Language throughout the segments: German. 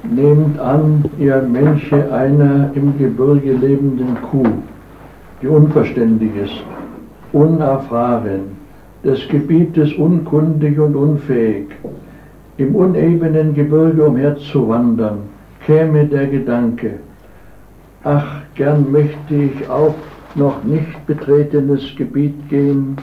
Nehmt an, ihr Mönche, einer im Gebirge lebenden Kuh, die unverständig ist, unerfahren, des Gebietes unkundig und unfähig, im unebenen Gebirge umherzuwandern, käme der Gedanke: Ach, gern möchte ich auf noch nicht betretenes Gebiet gehen,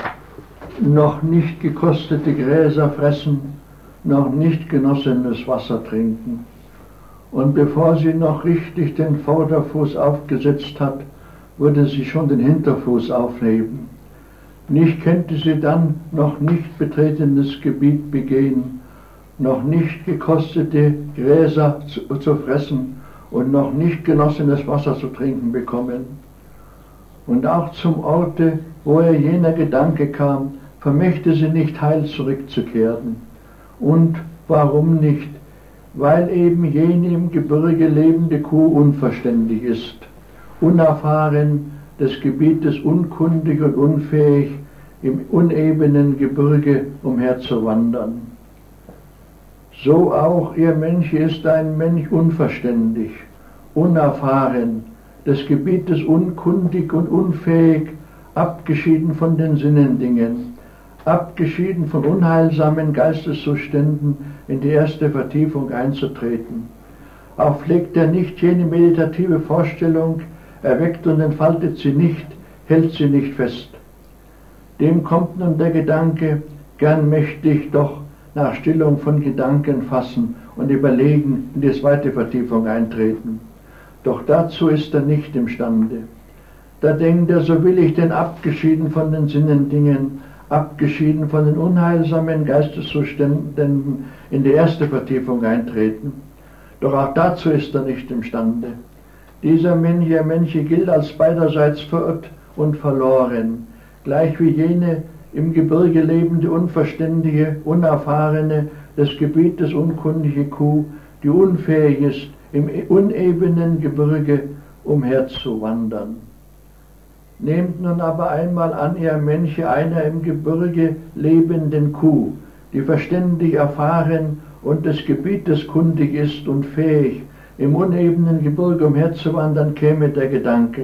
noch nicht gekostete Gräser fressen, noch nicht genossenes Wasser trinken. Und bevor sie noch richtig den Vorderfuß aufgesetzt hat, würde sie schon den Hinterfuß aufheben. Nicht könnte sie dann noch nicht betretenes Gebiet begehen, noch nicht gekostete Gräser zu fressen und noch nicht genossenes Wasser zu trinken bekommen. Und auch zum Orte, wo ihr jener Gedanke kam, vermöchte sie nicht heil zurückzukehren. Und warum nicht? Weil eben jene im Gebirge lebende Kuh unverständig ist, unerfahren, des Gebietes unkundig und unfähig, im unebenen Gebirge umherzuwandern. So auch ihr Mönche ist ein Mönch unverständig, unerfahren, des Gebietes unkundig und unfähig, abgeschieden von den Sinnendingen, abgeschieden von unheilsamen Geisteszuständen in die erste Vertiefung einzutreten. Auch pflegt er nicht jene meditative Vorstellung, erweckt und entfaltet sie nicht, hält sie nicht fest. Dem kommt nun der Gedanke: Gern möchte ich doch nach Stillung von Gedanken fassen und überlegen in die zweite Vertiefung eintreten. Doch dazu ist er nicht imstande. Da denkt er, so will ich denn abgeschieden von den Sinnendingen, abgeschieden von den unheilsamen Geisteszuständen in die erste Vertiefung eintreten. Doch auch dazu ist er nicht imstande. Dieser Mönche gilt als beiderseits verirrt und verloren, gleich wie jene im Gebirge lebende, unverständige, unerfahrene, des Gebietes unkundige Kuh, die unfähig ist, im unebenen Gebirge umherzuwandern. Nehmt nun aber einmal an, ihr Mönche, einer im Gebirge lebenden Kuh, die verständig, erfahren und des Gebietes kundig ist und fähig, im unebenen Gebirge umherzuwandern, käme der Gedanke: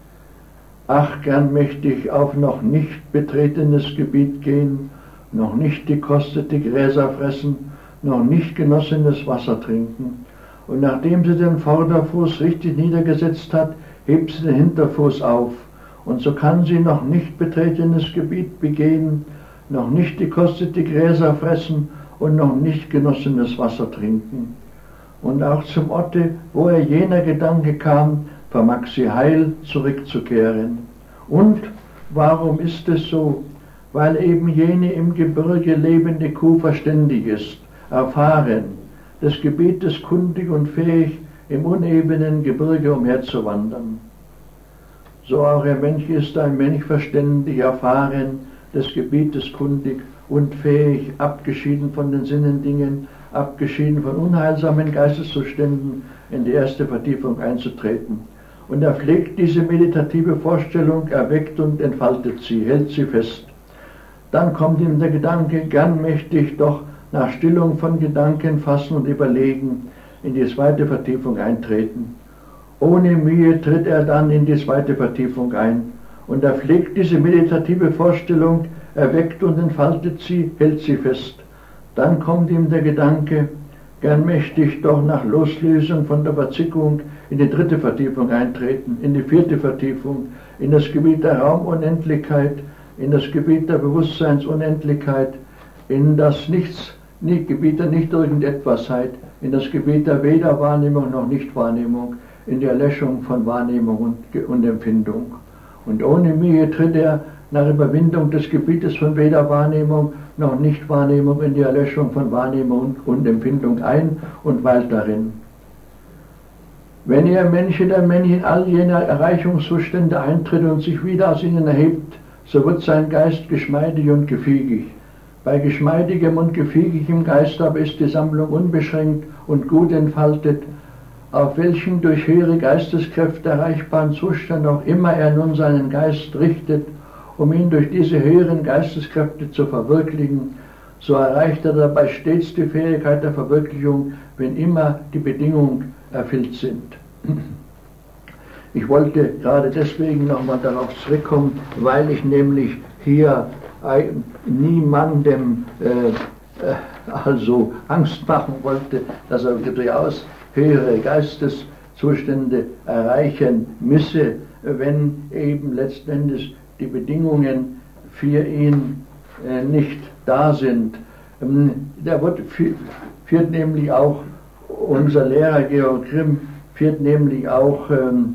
Ach, gern möchte ich auf noch nicht betretenes Gebiet gehen, noch nicht gekostete Gräser fressen, noch nicht genossenes Wasser trinken. Und nachdem sie den Vorderfuß richtig niedergesetzt hat, hebt sie den Hinterfuß auf. Und so kann sie noch nicht betretenes Gebiet begehen, noch nicht gekostete Gräser fressen und noch nicht genossenes Wasser trinken. Und auch zum Orte, wo ihr jener Gedanke kam, vermag sie heil zurückzukehren. Und warum ist es so? Weil eben jene im Gebirge lebende Kuh verständig ist, erfahren, des Gebietes kundig und fähig, im unebenen Gebirge umherzuwandern. So auch ihr Mönch ist ein Mönch verständig, erfahren, des Gebietes kundig und fähig, abgeschieden von den Sinnendingen, abgeschieden von unheilsamen Geisteszuständen, in die erste Vertiefung einzutreten. Und er pflegt diese meditative Vorstellung, erweckt und entfaltet sie, hält sie fest. Dann kommt ihm der Gedanke: Gern möchte ich doch nach Stillung von Gedanken fassen und überlegen, in die zweite Vertiefung eintreten. Ohne Mühe tritt er dann in die zweite Vertiefung ein. Und er pflegt diese meditative Vorstellung, erweckt und entfaltet sie, hält sie fest. Dann kommt ihm der Gedanke: Gern möchte ich doch nach Loslösung von der Verzickung in die dritte Vertiefung eintreten, in die vierte Vertiefung, in das Gebiet der Raumunendlichkeit, in das Gebiet der Bewusstseinsunendlichkeit, in das Gebiet der Nicht-Irgendetwasheit, in das Gebiet der Weder-Wahrnehmung noch Nicht-Wahrnehmung, in die Erlöschung von Wahrnehmung und Empfindung. Und ohne Mühe tritt er nach Überwindung des Gebietes von Weder-Wahrnehmung noch Nicht-Wahrnehmung in die Erlöschung von Wahrnehmung und Empfindung ein und weilt darin. Wenn ihr Mönche der Mönch in all jener Erreichungszustände eintritt und sich wieder aus ihnen erhebt, so wird sein Geist geschmeidig und gefügig. Bei geschmeidigem und gefügigem Geist aber ist die Sammlung unbeschränkt und gut entfaltet, auf welchen durch höhere Geisteskräfte erreichbaren Zustand auch immer er nun seinen Geist richtet, um ihn durch diese höheren Geisteskräfte zu verwirklichen, so erreicht er dabei stets die Fähigkeit der Verwirklichung, wenn immer die Bedingungen erfüllt sind. Ich wollte gerade deswegen nochmal darauf zurückkommen, weil ich nämlich hier niemandem also Angst machen wollte, dass er durchaus höhere Geisteszustände erreichen müsse, wenn eben letztendlich die Bedingungen für ihn nicht da sind. Der führt nämlich auch, unser Lehrer Georg Grimm führt nämlich auch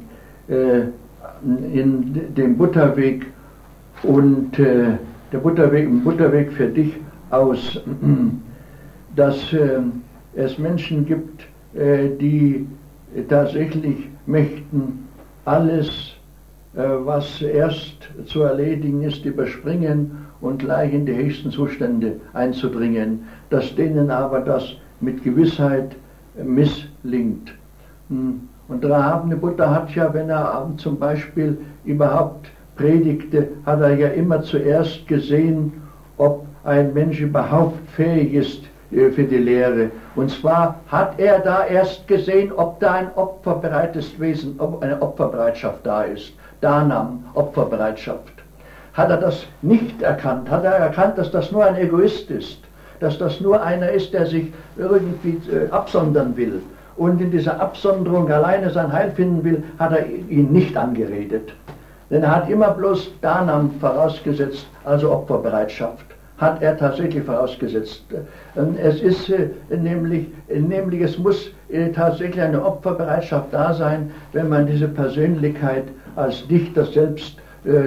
in den Butterweg und der Butterweg für dich aus, dass es Menschen gibt, die tatsächlich möchten alles, was erst zu erledigen ist, überspringen und gleich in die höchsten Zustände einzudringen, dass denen aber das mit Gewissheit misslingt. Und der erhabene Buddha hat ja, wenn er zum Beispiel überhaupt predigte, hat er ja immer zuerst gesehen, ob ein Mensch überhaupt fähig ist für die Lehre. Und zwar hat er da erst gesehen, ob da ein opferbereites Wesen, ob eine Opferbereitschaft da ist. Danam, Opferbereitschaft. Hat er das nicht erkannt? Hat er erkannt, dass das nur ein Egoist ist? Dass das nur einer ist, der sich irgendwie absondern will? Und in dieser Absonderung alleine sein Heil finden will, hat er ihn nicht angeredet. Denn er hat immer bloß Danam vorausgesetzt, also Opferbereitschaft. Hat er tatsächlich vorausgesetzt. Es ist nämlich es muss tatsächlich eine Opferbereitschaft da sein, wenn man diese Persönlichkeit als Dichter selbst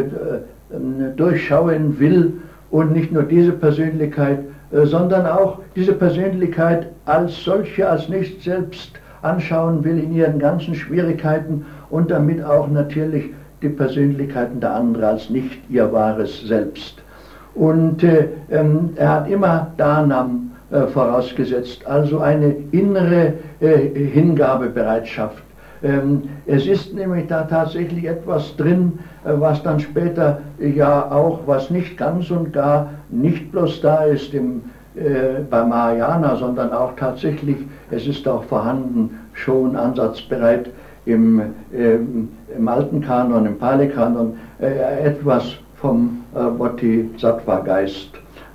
durchschauen will und nicht nur diese Persönlichkeit, sondern auch diese Persönlichkeit als solche, als nicht selbst anschauen will in ihren ganzen Schwierigkeiten und damit auch natürlich die Persönlichkeiten der anderen als nicht ihr wahres Selbst. Und er hat immer Danam vorausgesetzt, also eine innere Hingabebereitschaft. Es ist nämlich da tatsächlich etwas drin, was dann später ja auch, was nicht ganz und gar nicht bloß da ist bei Mahayana, sondern auch tatsächlich, es ist auch vorhanden, schon ansatzbereit im alten Kanon, im Pali-Kanon, etwas vom Bodhisattva-Geist.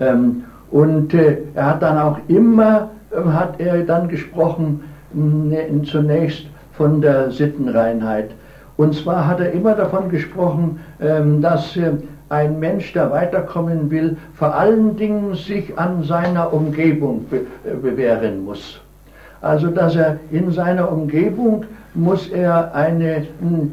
Und er hat dann auch immer, hat er dann gesprochen, zunächst von der Sittenreinheit. Und zwar hat er immer davon gesprochen, dass ein Mensch, der weiterkommen will, vor allen Dingen sich an seiner Umgebung bewähren muss. Also dass er in seiner Umgebung muss er eine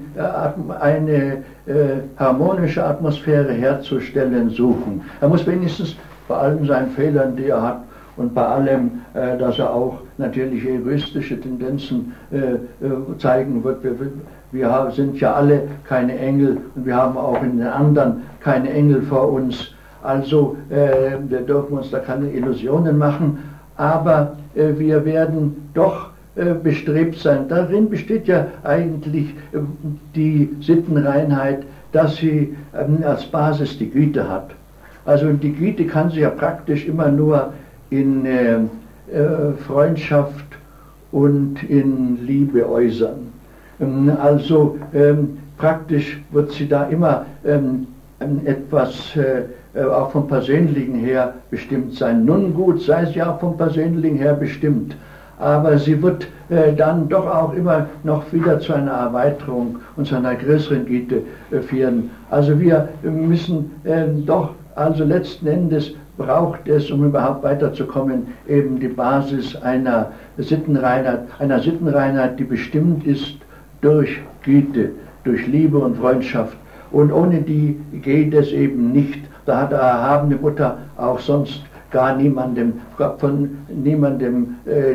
harmonische Atmosphäre herzustellen suchen. Er muss wenigstens bei allen seinen Fehlern, die er hat, und bei allem, dass er auch natürlich egoistische Tendenzen zeigen wird. Wir sind ja alle keine Engel und wir haben auch in den anderen keine Engel vor uns. Also wir dürfen uns da keine Illusionen machen, aber wir werden doch bestrebt sein. Darin besteht ja eigentlich die Sittenreinheit, dass sie als Basis die Güte hat. Also die Güte kann sich ja praktisch immer nur in Freundschaft und in Liebe äußern. Also praktisch wird sie da immer etwas auch vom Persönlichen her bestimmt sein. Nun gut, sei sie auch vom Persönlichen her bestimmt, aber sie wird dann doch auch immer noch wieder zu einer Erweiterung und zu einer größeren Güte führen. Also wir müssen doch, also letzten Endes braucht es, um überhaupt weiterzukommen, eben die Basis einer Sittenreinheit, die bestimmt ist durch Güte, durch Liebe und Freundschaft. Und ohne die geht es eben nicht. Da hat der erhabene Buddha auch sonst gar von niemandem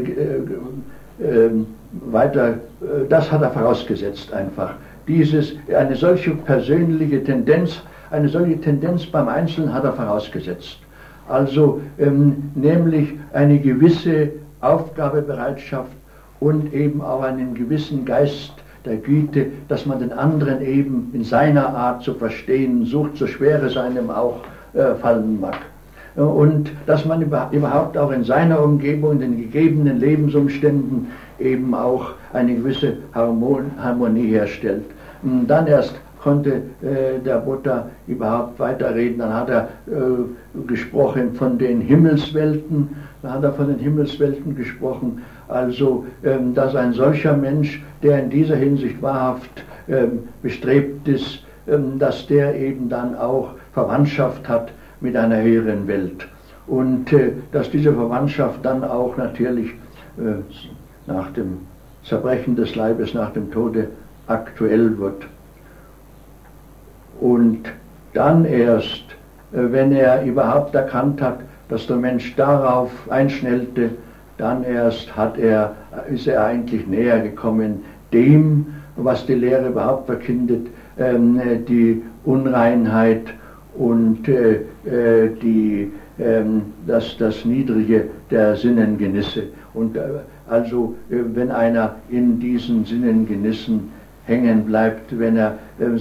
weiter, das hat er vorausgesetzt einfach. Eine solche persönliche Tendenz, eine solche Tendenz beim Einzelnen hat er vorausgesetzt. Also nämlich eine gewisse Aufgabebereitschaft und eben auch einen gewissen Geist der Güte, dass man den anderen eben in seiner Art zu verstehen sucht, so schwer es einem auch fallen mag. und dass man überhaupt auch in seiner Umgebung, in den gegebenen Lebensumständen eben auch eine gewisse Harmonie herstellt. Dann erst konnte der Buddha überhaupt weiterreden. Dann hat er gesprochen von den Himmelswelten, gesprochen, also dass ein solcher Mensch, der in dieser Hinsicht wahrhaft bestrebt ist, dass der eben dann auch Verwandtschaft hat mit einer höheren Welt. Und dass diese Verwandtschaft dann auch natürlich nach dem Zerbrechen des Leibes, nach dem Tode aktuell wird. Und dann erst, wenn er überhaupt erkannt hat, dass der Mensch darauf einschnellte, dann erst ist er eigentlich näher gekommen dem, was die Lehre überhaupt verkündet, die Unreinheit und das Niedrige der Sinnengenisse. Und also wenn einer in diesen Sinnengenissen hängen bleibt, wenn er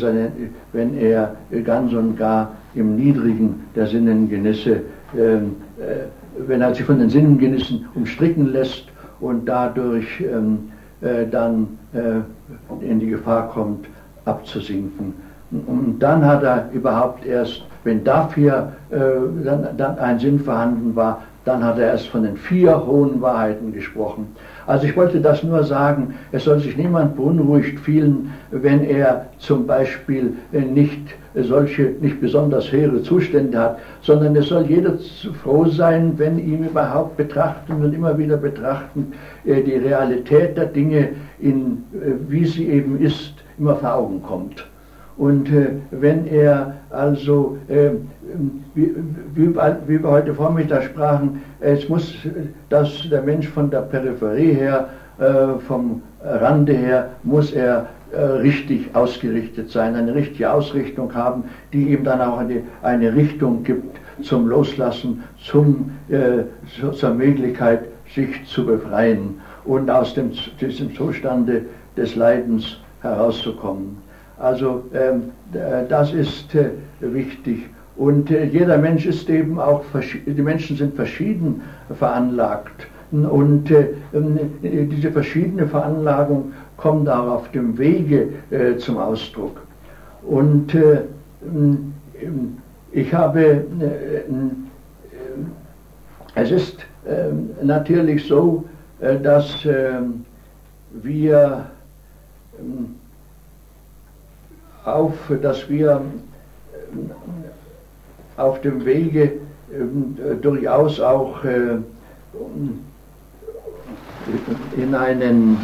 ganz und gar im Niedrigen der Sinnengenisse, wenn er sich von den Sinnengenissen umstricken lässt und dadurch dann in die Gefahr kommt, abzusinken. Und dann hat er überhaupt erst, wenn dafür dann ein Sinn vorhanden war, dann hat er erst von den 4 hohen Wahrheiten gesprochen. Also ich wollte das nur sagen, es soll sich niemand beunruhigt fühlen, wenn er zum Beispiel nicht besonders höhere Zustände hat, sondern es soll jeder froh sein, wenn ihm überhaupt betrachten und immer wieder betrachten, die Realität der Dinge, wie sie eben ist, immer vor Augen kommt. Und wenn er also, wie wir heute Vormittag sprachen, dass der Mensch von der Peripherie her, vom Rande her, muss er richtig ausgerichtet sein, eine richtige Ausrichtung haben, die ihm dann auch eine Richtung gibt zum Loslassen, zur Möglichkeit, sich zu befreien und aus diesem Zustande des Leidens herauszukommen. Also das ist wichtig. Und jeder Mensch ist eben auch, die Menschen sind verschieden veranlagt. Und diese verschiedene Veranlagung kommt auch auf dem Wege zum Ausdruck. Und es ist natürlich so, dass wir auf dem Wege durchaus auch in einen,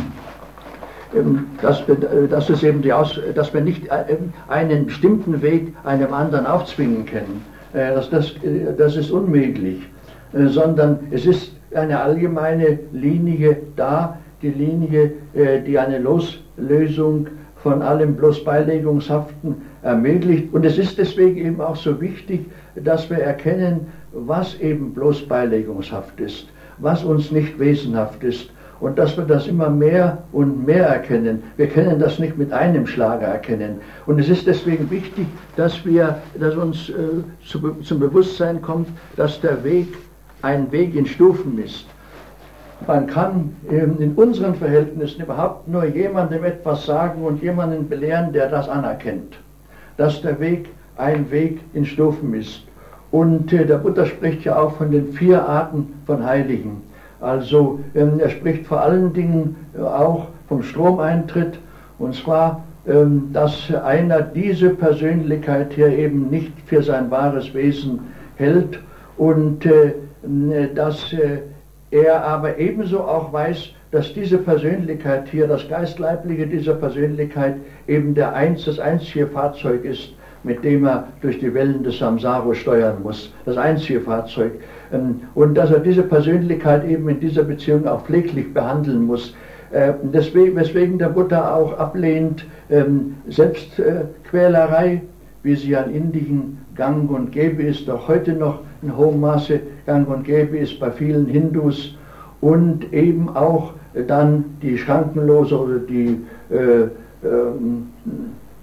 dass wir nicht einen bestimmten Weg einem anderen aufzwingen können. Das ist unmöglich, sondern es ist eine allgemeine Linie da, die Linie, die eine Loslösung von allem bloß Beilegungshaften ermöglicht. Und es ist deswegen eben auch so wichtig, dass wir erkennen, was eben bloß beilegungshaft ist, was uns nicht wesenhaft ist. Und dass wir das immer mehr und mehr erkennen. Wir können das nicht mit einem Schlag erkennen. Und es ist deswegen wichtig, dass uns zum Bewusstsein kommt, dass der Weg ein Weg in Stufen ist. Man kann in unseren Verhältnissen überhaupt nur jemandem etwas sagen und jemanden belehren, der das anerkennt, dass der Weg ein Weg in Stufen ist. Und der Buddha spricht ja auch von den 4 Arten von Heiligen. Also er spricht vor allen Dingen auch vom Stromeintritt, und zwar, dass einer diese Persönlichkeit hier eben nicht für sein wahres Wesen hält und dass er aber ebenso auch weiß, dass diese Persönlichkeit hier, das Geistleibliche dieser Persönlichkeit, eben das einzige Fahrzeug ist, mit dem er durch die Wellen des Samsara steuern muss. Das einzige Fahrzeug. Und dass er diese Persönlichkeit eben in dieser Beziehung auch pfleglich behandeln muss. Weswegen der Buddha auch ablehnt, Selbstquälerei, wie sie an Indien gang und gäbe ist, auch heute noch in hohem Maße gang und gäbe ist bei vielen Hindus, und eben auch dann die schrankenlose oder die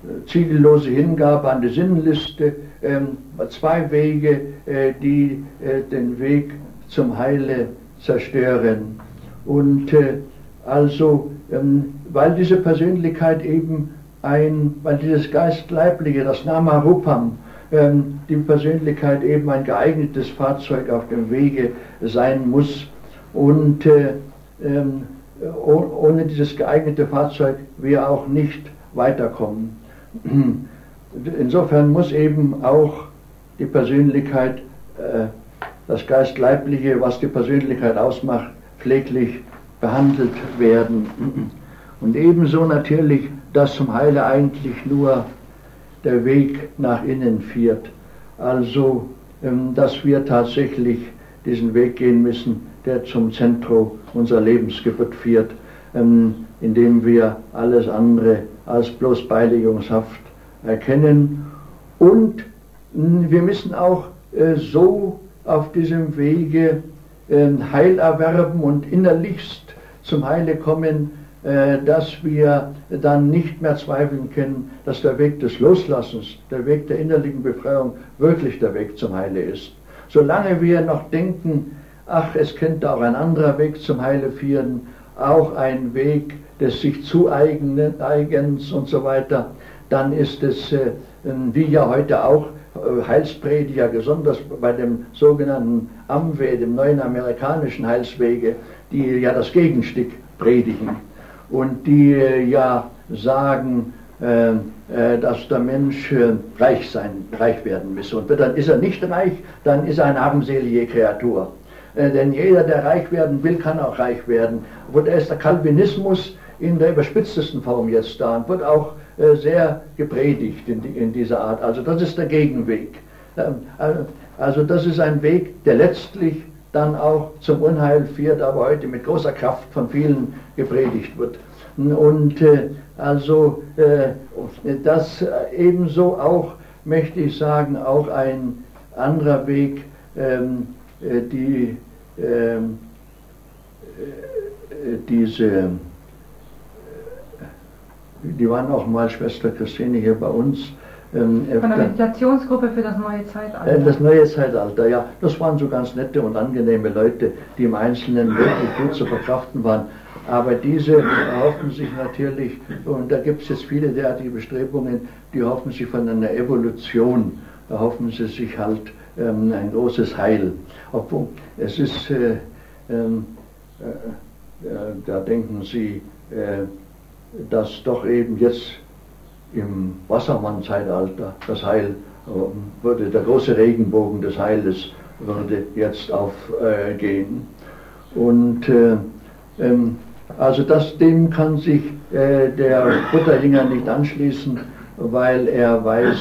ziellose Hingabe an die Sinnenliste, zwei Wege, die den Weg zum Heile zerstören. Und also, weil diese Persönlichkeit eben weil dieses Geist-Leibliche, das Nama Rupam, die Persönlichkeit eben ein geeignetes Fahrzeug auf dem Wege sein muss. Und ohne dieses geeignete Fahrzeug wir auch nicht weiterkommen. Insofern muss eben auch die Persönlichkeit, das Geist-Leibliche, was die Persönlichkeit ausmacht, pfleglich behandelt werden. Und ebenso natürlich, dass zum Heile eigentlich nur der Weg nach innen führt. Also, dass wir tatsächlich diesen Weg gehen müssen, der zum Zentrum unserer Lebensgeburt führt, indem wir alles andere als bloß beilegungshaft erkennen. Und wir müssen auch so auf diesem Wege Heil erwerben und innerlichst zum Heile kommen, dass wir dann nicht mehr zweifeln können, dass der Weg des Loslassens, der Weg der innerlichen Befreiung wirklich der Weg zum Heile ist. Solange wir noch denken, ach, es könnte auch ein anderer Weg zum Heile führen, auch ein Weg des sich Zueigens und so weiter, dann ist es, wie ja heute auch Heilsprediger, besonders bei dem sogenannten Amway, dem neuen amerikanischen Heilswege, die ja das Gegenstück predigen und die ja sagen, dass der Mensch reich werden müsse. Und dann ist er nicht reich, dann ist er eine armselige Kreatur. Denn jeder, der reich werden will, kann auch reich werden. Und da ist der Calvinismus in der überspitztesten Form jetzt da und wird auch sehr gepredigt in dieser Art. Also das ist der Gegenweg. Also das ist ein Weg, der letztlich dann auch zum Unheil führt, aber heute mit großer Kraft von vielen gepredigt wird. Und also das ebenso auch, möchte ich sagen, auch ein anderer Weg, die waren auch mal, Schwester Christine, hier bei uns. Von der Meditationsgruppe für das neue Zeitalter. Das neue Zeitalter, ja. Das waren so ganz nette und angenehme Leute, die im Einzelnen wirklich gut zu verkraften waren. Aber diese erhoffen sich natürlich, und da gibt es jetzt viele derartige Bestrebungen, die hoffen sich von einer Evolution, erhoffen sie sich halt ein großes Heil. Obwohl es ist, da denken sie, dass doch eben jetzt im Wassermann-Zeitalter das Heil würde, der große Regenbogen des Heiles würde jetzt aufgehen. Und also dem kann sich der Buddha-Jünger nicht anschließen, weil er weiß,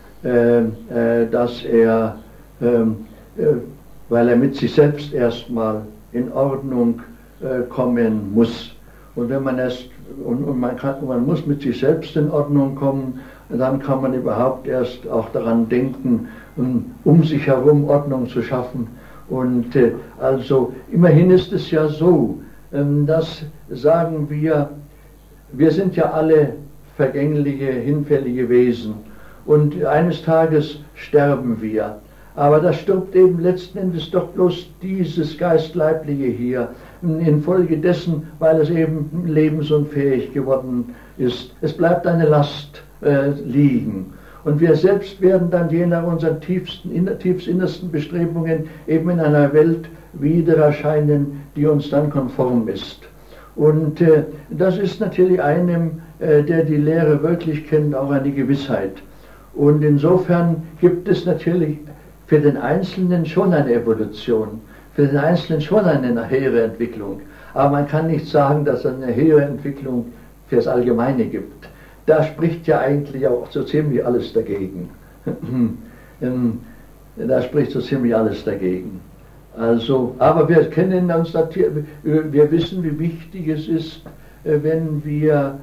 weil er mit sich selbst erstmal in Ordnung kommen muss. Und wenn man man muss mit sich selbst in Ordnung kommen, dann kann man überhaupt erst auch daran denken, um sich herum Ordnung zu schaffen. Und also immerhin ist es ja so, dass sagen wir sind ja alle vergängliche, hinfällige Wesen und eines Tages sterben wir. Aber da stirbt eben letzten Endes doch bloß dieses Geistleibliche hier, infolgedessen, weil es eben lebensunfähig geworden ist. Es bleibt eine Last liegen. Und wir selbst werden dann je nach unseren tiefst innersten Bestrebungen eben in einer Welt wieder erscheinen, die uns dann konform ist. Und das ist natürlich einem, der die Lehre wirklich kennt, auch eine Gewissheit. Und insofern gibt es natürlich für den Einzelnen schon eine Evolution, für den Einzelnen schon eine höhere Entwicklung. Aber man kann nicht sagen, dass es eine höhere Entwicklung für das Allgemeine gibt. Da spricht ja eigentlich auch so ziemlich alles dagegen. Da spricht so ziemlich alles dagegen. Also, aber wir kennen uns natürlich, wir wissen, wie wichtig es ist, wenn wir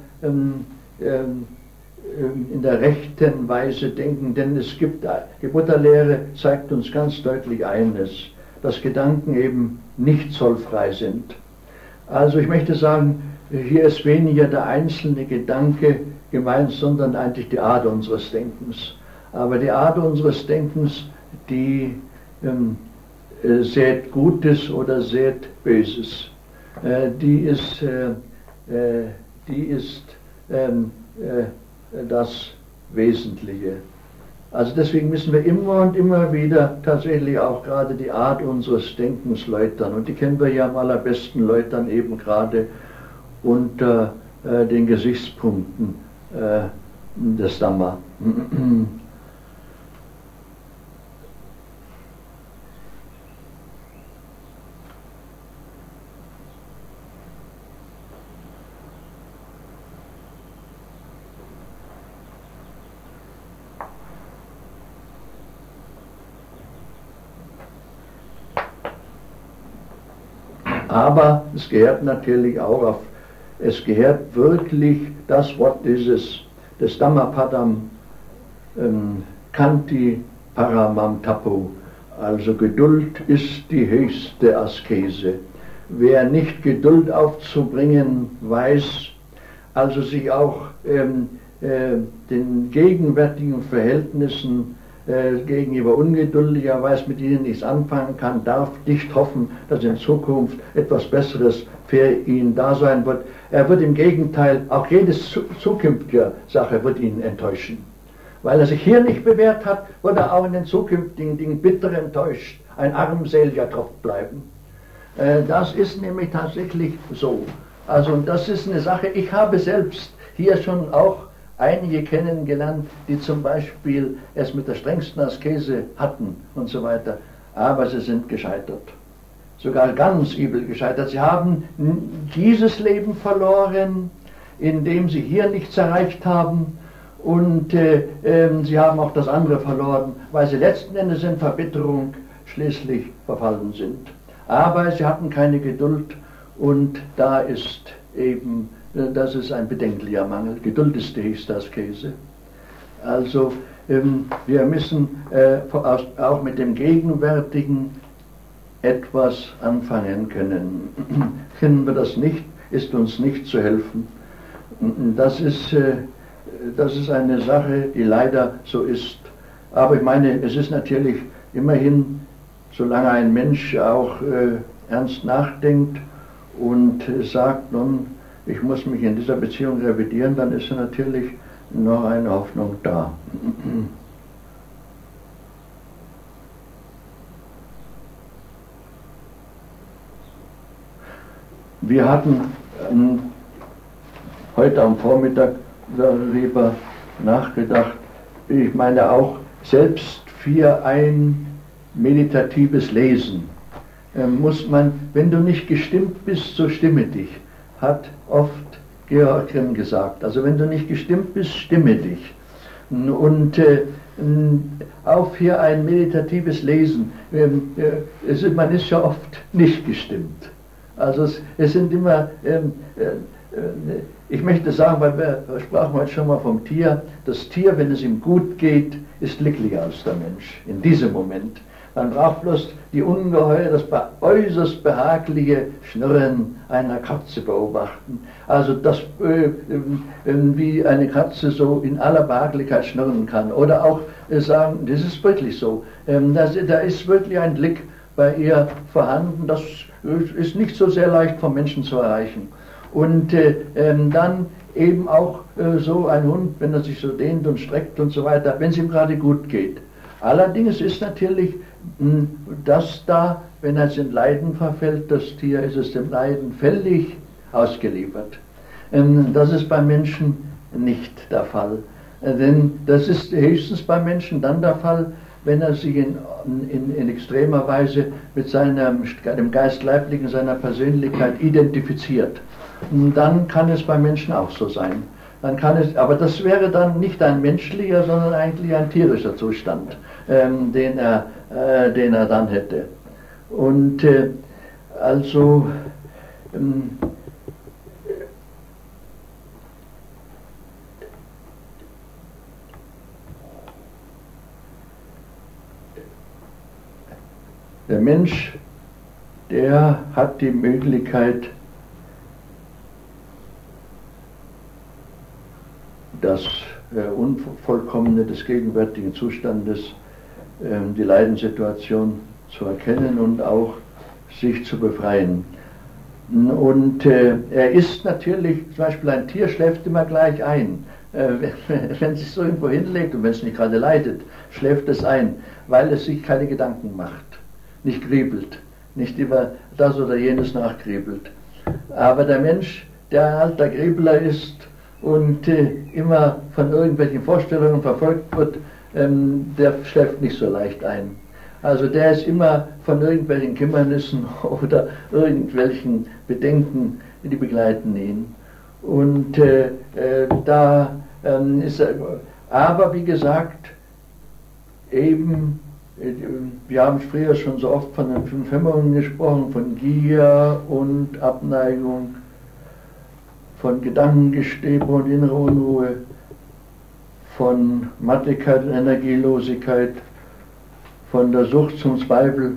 in der rechten Weise denken, denn es gibt, die Buddha-Lehre zeigt uns ganz deutlich eines, dass Gedanken eben nicht zollfrei sind. Also ich möchte sagen, hier ist weniger der einzelne Gedanke gemeint, sondern eigentlich die Art unseres Denkens. Aber die Art unseres Denkens, die sät Gutes oder sät Böses. Die ist das Wesentliche. Also deswegen müssen wir immer und immer wieder tatsächlich auch gerade die Art unseres Denkens läutern. Und die können wir ja am allerbesten läutern, eben gerade unter den Gesichtspunkten des Dhamma. Aber es gehört natürlich auch es gehört wirklich das Wort dieses, des Dhammapadam Khanti Paramam Tapo, also Geduld ist die höchste Askese. Wer nicht Geduld aufzubringen weiß, also sich auch den gegenwärtigen Verhältnissen gegenüber ungeduldigerweise mit ihnen nichts anfangen kann, darf nicht hoffen, dass in Zukunft etwas Besseres für ihn da sein wird. Er wird im Gegenteil, auch jede zukünftige Sache wird ihn enttäuschen. Weil er sich hier nicht bewährt hat, wird er auch in den zukünftigen Dingen bitter enttäuscht, ein armseliger Tropf bleiben. Das ist nämlich tatsächlich so. Also das ist eine Sache, ich habe selbst hier schon auch einige kennengelernt, die zum Beispiel es mit der strengsten Askese hatten und so weiter, aber sie sind gescheitert. Sogar ganz übel gescheitert. Sie haben dieses Leben verloren, indem sie hier nichts erreicht haben, und sie haben auch das andere verloren, weil sie letzten Endes in Verbitterung schließlich verfallen sind. Aber sie hatten keine Geduld, und da ist eben, das ist ein bedenklicher Mangel. Geduld ist die höchste Askese. Also wir müssen auch mit dem Gegenwärtigen etwas anfangen können. Können wir das nicht, ist uns nicht zu helfen. Das ist eine Sache, die leider so ist. Aber ich meine, es ist natürlich immerhin, solange ein Mensch auch ernst nachdenkt und sagt, nun, ich muss mich in dieser Beziehung revidieren, dann ist natürlich noch eine Hoffnung da. Wir hatten heute am Vormittag darüber nachgedacht, ich meine auch selbst für ein meditatives Lesen muss man, wenn du nicht gestimmt bist, so stimme dich, hat oft Georg Grimm gesagt. Also wenn du nicht gestimmt bist, stimme dich. Und auch für ein meditatives Lesen, man ist ja oft nicht gestimmt. Also es sind immer, ich möchte sagen, weil wir sprachen heute schon mal vom Tier, das Tier, wenn es ihm gut geht, ist glücklicher als der Mensch, in diesem Moment. Man braucht bloß die ungeheuer, das äußerst behagliche Schnurren einer Katze beobachten. Also das, wie eine Katze so in aller Behaglichkeit schnurren kann. Oder auch sagen, das ist wirklich so. Da ist wirklich ein Glück bei ihr vorhanden. Das ist nicht so sehr leicht vom Menschen zu erreichen. Und dann eben auch so ein Hund, wenn er sich so dehnt und streckt und so weiter, wenn es ihm gerade gut geht. Allerdings ist natürlich das da, wenn es in Leiden verfällt, das Tier, ist es dem Leiden völlig ausgeliefert. Das ist beim Menschen nicht der Fall. Denn das ist höchstens beim Menschen dann der Fall, wenn er sich in extremer Weise mit dem Geist-Leiblichen seiner Persönlichkeit identifiziert. Und dann kann es beim Menschen auch so sein. Dann kann es, aber das wäre dann nicht ein menschlicher, sondern eigentlich ein tierischer Zustand, den er dann hätte. Und also der Mensch, der hat die Möglichkeit, das Unvollkommene des gegenwärtigen Zustandes, die Leidenssituation zu erkennen und auch sich zu befreien. Und er ist natürlich, zum Beispiel ein Tier schläft immer gleich ein. Wenn es sich so irgendwo hinlegt und wenn es nicht gerade leidet, schläft es ein, weil es sich keine Gedanken macht, nicht grübelt, nicht über das oder jenes nachgrübelt. Aber der Mensch, der ein alter Grübler ist und immer von irgendwelchen Vorstellungen verfolgt wird, der schläft nicht so leicht ein. Also der ist immer von irgendwelchen Kümmernissen oder irgendwelchen Bedenken, die begleiten ihn. Und aber wie gesagt, eben, wir haben früher schon so oft von den 5 Hemmungen gesprochen, von Gier und Abneigung, von Gedankengestäbe und innere Unruhe, von Mattigkeit und Energielosigkeit, von der Sucht zum Zweifel.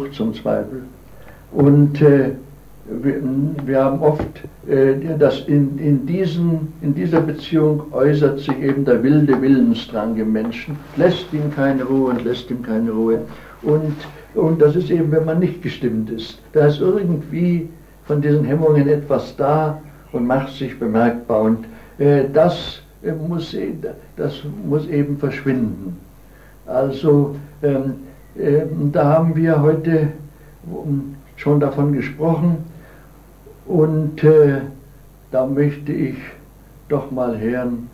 Und wir haben oft, dass in dieser Beziehung äußert sich eben der wilde Willensdrang im Menschen, lässt ihm keine Ruhe und lässt ihm keine Ruhe. Und das ist eben, wenn man nicht gestimmt ist. Da ist irgendwie von diesen Hemmungen etwas da und macht sich bemerkbar. Und das muss eben verschwinden. Also da haben wir heute schon davon gesprochen und da möchte ich doch mal hören,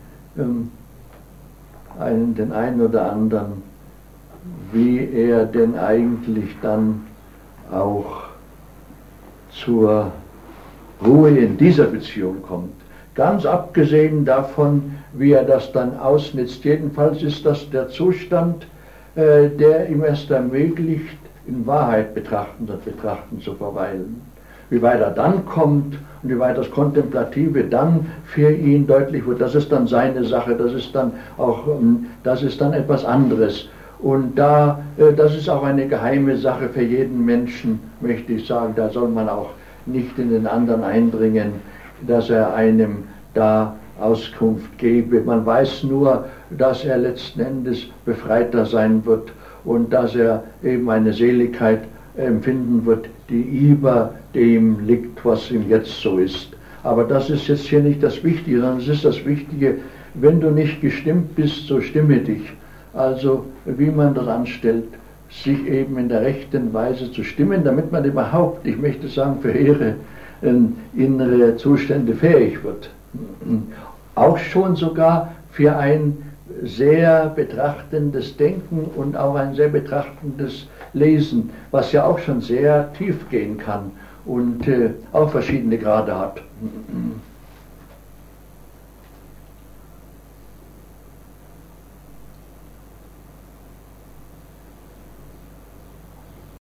den einen oder anderen, wie er denn eigentlich dann auch zur Ruhe in dieser Beziehung kommt. Ganz abgesehen davon, wie er das dann ausnutzt. Jedenfalls ist das der Zustand, der ihm erst ermöglicht, in Wahrheit betrachten zu verweilen. Wie weit er dann kommt und wie weit das Kontemplative dann für ihn deutlich wird, das ist dann seine Sache, das ist dann etwas anderes. Und das ist auch eine geheime Sache für jeden Menschen, möchte ich sagen. Da soll man auch nicht in den anderen eindringen, dass er einem da Auskunft gebe. Man weiß nur, dass er letzten Endes befreiter sein wird und dass er eben eine Seligkeit empfinden wird, die über dem liegt, was ihm jetzt so ist. Aber das ist jetzt hier nicht das Wichtige, sondern es ist das Wichtige, wenn du nicht gestimmt bist, so stimme dich. Also wie man das anstellt, sich eben in der rechten Weise zu stimmen, damit man überhaupt, ich möchte sagen, für ihre innere Zustände fähig wird. Auch schon sogar für ein sehr betrachtendes Denken und auch ein sehr betrachtendes Lesen, was ja auch schon sehr tief gehen kann und auch verschiedene Grade hat.